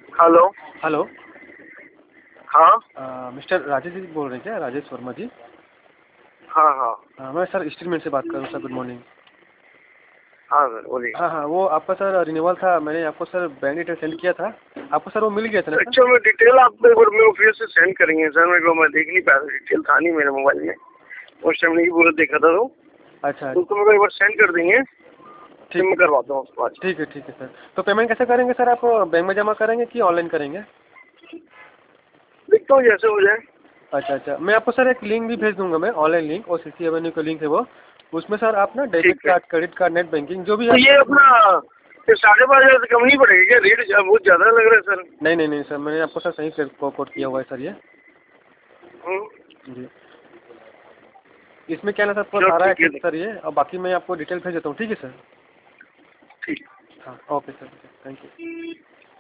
Hello. Hello. हाँ। Mister Rajesh ji बोल रहे हैं क्या? राजेश वर्मा जी। हाँ हाँ। मैं सर स्टीलमैन से बात कर रहा हूँ सर। Good morning. हाँ सर बोलिए। हाँ हाँ, वो आपका सर रिन्यूअल था, मैंने आपको सर बैंक डिटेल सेंड किया था आपको सर, वो मिल गया था ना सर? अच्छा, मैं डिटेल आपको एक बार मैं फिर से सेंड करेंगे सर। मेरे को मैं देख नहीं पाया, डिटेल था नहीं मेरे मोबाइल में उस टाइम, नहीं पूरा देखा था। अच्छा तो मेरे को एक बार सेंड कर देंगे, फिर ठीक मैं करवाता हूँ उसके बाद। ठीक है सर। तो पेमेंट कैसे करेंगे सर? आप बैंक में जमा करेंगे कि ऑनलाइन करेंगे? देखता हूँ जैसे हो जाए। अच्छा, मैं आपको सर एक लिंक भी भेज दूंगा, मैं ऑनलाइन लिंक, और सीसी एवेन्यू का लिंक है वो। उसमें सर आप ना डेबिट ठीक है। Card, credit card, net banking जो भी तो आप। ये अपना ये 5,500 से कम नहीं पड़ेगा क्या? रेट बहुत ज्यादा लग रहा है सर। नहीं सर, मैंने आपको सर सही कोट किया हुआ है सर ये। हम्म, जी, इसमें क्या ना सर, पूरा चलो सारा ठीक है। एक्सेस सर ये, और बाकी मैं आपको डिटेल भेज देता हूँ, ठीक है सर? ठीक। हाँ, ओके सर, थैंक यू।